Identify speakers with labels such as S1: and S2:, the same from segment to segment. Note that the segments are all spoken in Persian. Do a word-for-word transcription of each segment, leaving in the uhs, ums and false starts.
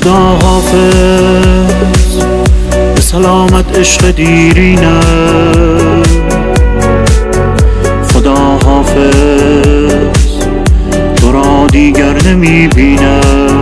S1: خدا حافظ، به سلامت عشق دیرینه. خدا حافظ، تو را دیگر نمیبینه.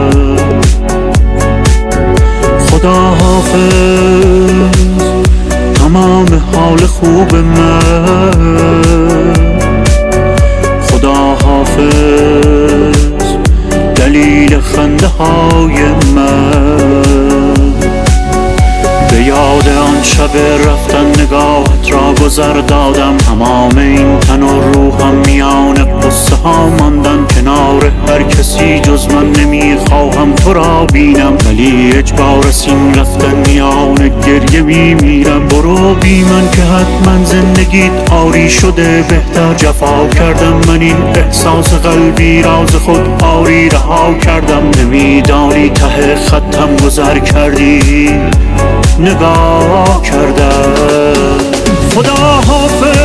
S1: خدا حافظ، تمام حال خوب من. خدا حافظ، دلیل خنده های من. به یاد آن شب رفتن نگاهت را گذر دادم. تمام این تن و روحم میان قصه ها ماندن. کنار هر کسی جز من نمیخواهم تو را بینم، ولی اجبار این رفتن میان گریه میمیرم. برو بی من که حتما زندگیت آری شده بهتر. جفا کردم من این احساس قلبی راز خود آری رها کردم. نمیدانی ته خطم گذر کردی نگاه کردم. خدا حافظ،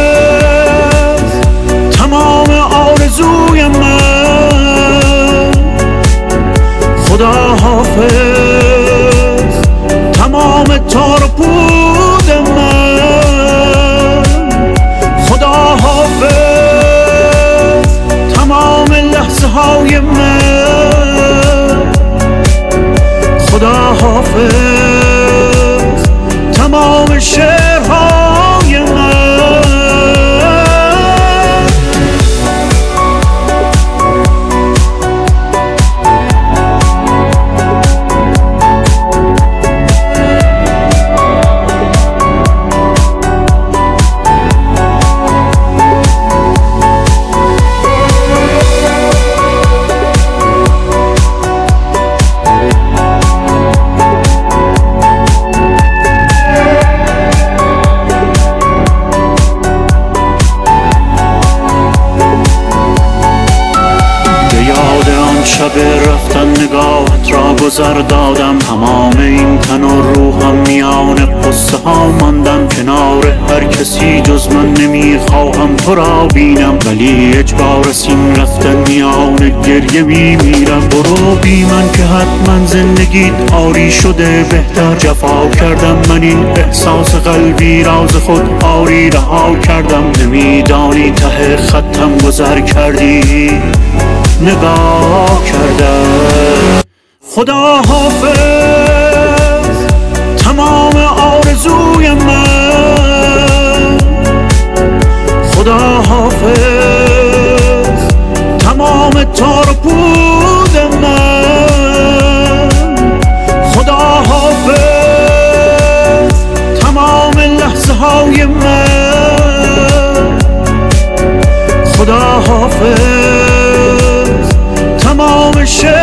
S1: تمام آرزوی من. خدا حافظ، تمام تار و پود من. خدا حافظ، تمام لحظه های من. خدا حافظ، تمام شعرهای من. شب رفتن نگاهت را گذر دادم. تمام این تن و روحم میان قصه ها ماندم. کنار هر کسی جز من نمیخواهم تو را بینم، ولی اجبار این رفتن میان گریه میمیرم. برو بی من که حتما زندگیت آری شده بهتر. جفا کردم من این احساس قلبی راز خود آری رها کردم. نمیدانی ته خطم گذر کردی نگاه کردم. خدا حافظ، تمام آرزوی من. خدا حافظ، تمام تار و پود من. خدا حافظ، تمام لحظه های من. خدا حافظ، تمام شعر